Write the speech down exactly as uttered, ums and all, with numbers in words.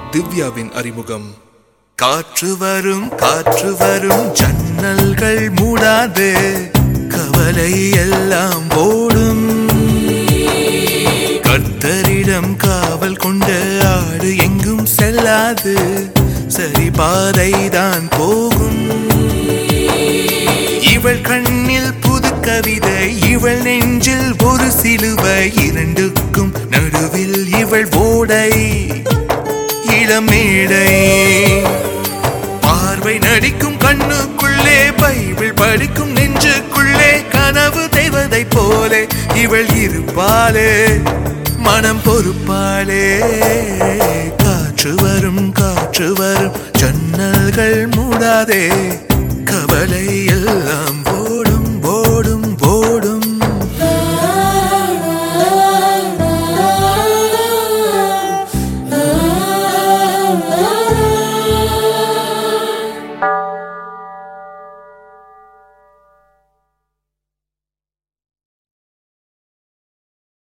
திவ்யாவின் அறிமுகம். காற்று வரும் காற்று வரும் ஜன்னல்கள் மூடாது, கவலை எல்லாம் ஓடும். கர்த்தரிடம் காவல் கொண்ட ஆடு எங்கும் செல்லாது, சரி பாதைதான் போகும். இவள் கண்ணில் புது கவிதை, இவள் நெஞ்சில் ஒரு சிலுவை, இரண்டுக்கும் நடுவில் இவள் ஓடை இளமேடை. பார்வை நடிக்கும் கண்ணுக்குள்ளே, பைபிள் படிக்கும் நெஞ்சுக்குள்ளே, கனவு தெய்வதை போலே இவள் இருப்பாளே, மனம் பொறுப்பாளே. காற்று வரும் காற்று வரும் ஜன்னல்கள் மூடாதே, கவலை எல்லாம்